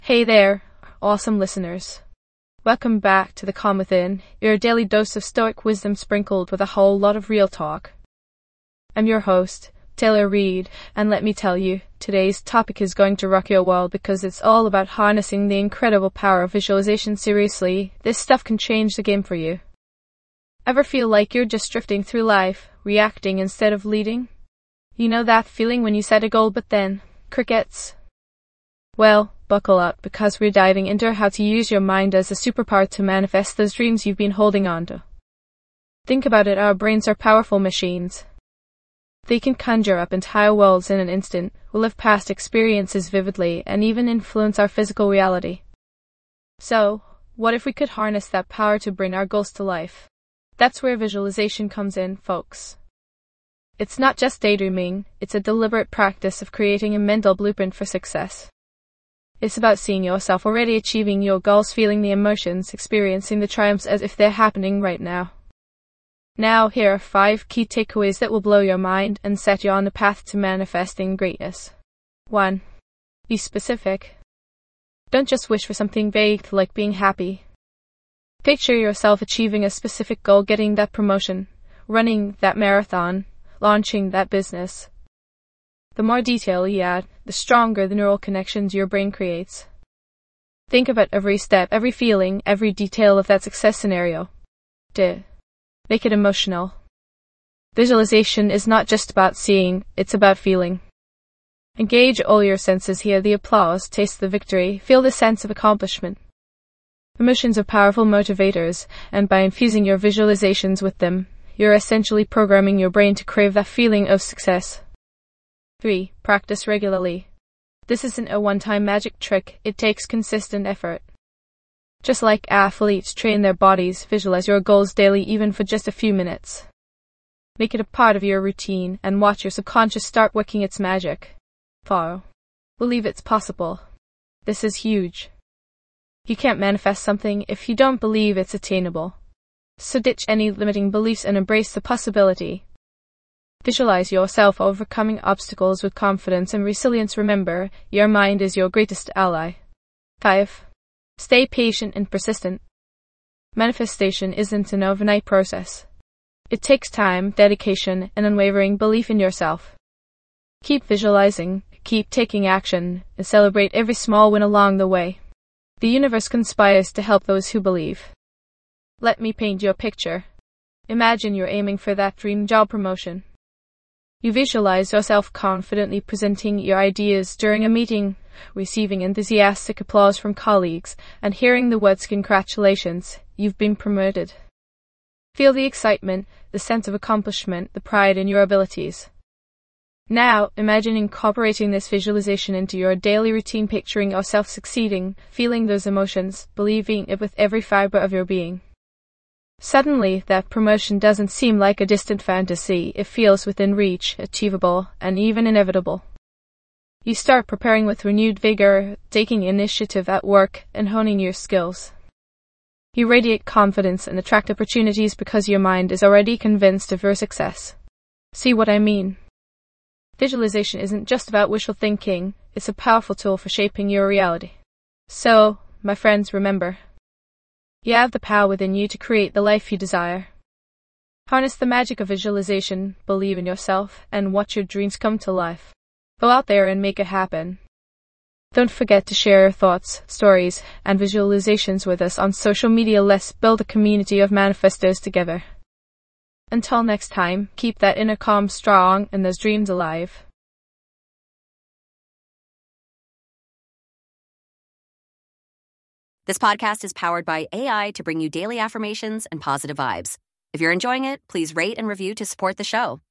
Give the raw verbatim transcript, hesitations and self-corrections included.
Hey there, awesome listeners. Welcome back to The Calm Within, your daily dose of stoic wisdom sprinkled with a whole lot of real talk. I'm your host, Taylor Reed, and let me tell you, today's topic is going to rock your world because it's all about harnessing the incredible power of visualization. Seriously, this stuff can change the game for you. Ever feel like you're just drifting through life, reacting instead of leading? You know that feeling when you set a goal but then, crickets? Well, buckle up because we're diving into how to use your mind as a superpower to manifest those dreams you've been holding on to. Think about it, our brains are powerful machines. They can conjure up entire worlds in an instant, live past experiences vividly, and even influence our physical reality. So, what if we could harness that power to bring our goals to life? That's where visualization comes in, folks. It's not just daydreaming, it's a deliberate practice of creating a mental blueprint for success. It's about seeing yourself already achieving your goals, feeling the emotions, experiencing the triumphs as if they're happening right now. Now, here are five key takeaways that will blow your mind and set you on the path to manifesting greatness. one. Be specific. Don't just wish for something vague like being happy. Picture yourself achieving a specific goal, getting that promotion, running that marathon, launching that business. The more detail you add, the stronger the neural connections your brain creates. Think about every step, every feeling, every detail of that success scenario. two. Make it emotional. Visualization is not just about seeing, it's about feeling. Engage all your senses, hear the applause, taste the victory, feel the sense of accomplishment. Emotions are powerful motivators, and by infusing your visualizations with them, you're essentially programming your brain to crave that feeling of success. three. Practice regularly. This isn't a one-time magic trick, it takes consistent effort. Just like athletes train their bodies, visualize your goals daily, even for just a few minutes. Make it a part of your routine and watch your subconscious start working its magic. four. Believe it's possible. This is huge. You can't manifest something if you don't believe it's attainable. So ditch any limiting beliefs and embrace the possibility. Visualize yourself overcoming obstacles with confidence and resilience. Remember, your mind is your greatest ally. five. Stay patient and persistent. Manifestation isn't an overnight process. It takes time, dedication, and unwavering belief in yourself. Keep visualizing, keep taking action, and celebrate every small win along the way. The universe conspires to help those who believe. Let me paint you a picture. Imagine you're aiming for that dream job promotion. You visualize yourself confidently presenting your ideas during a meeting, receiving enthusiastic applause from colleagues, and hearing the words "Congratulations, you've been promoted." Feel the excitement, the sense of accomplishment, the pride in your abilities. Now, imagine incorporating this visualization into your daily routine, picturing yourself succeeding, feeling those emotions, believing it with every fiber of your being. Suddenly, that promotion doesn't seem like a distant fantasy, it feels within reach, achievable, and even inevitable. You start preparing with renewed vigor, taking initiative at work, and honing your skills. You radiate confidence and attract opportunities because your mind is already convinced of your success. See what I mean? Visualization isn't just about wishful thinking, it's a powerful tool for shaping your reality. So, my friends, remember, you have the power within you to create the life you desire. Harness the magic of visualization, believe in yourself, and watch your dreams come to life. Go out there and make it happen. Don't forget to share your thoughts, stories, and visualizations with us on social media. Let's build a community of manifestors together. Until next time, keep that inner calm strong and those dreams alive. This podcast is powered by A I to bring you daily affirmations and positive vibes. If you're enjoying it, please rate and review to support the show.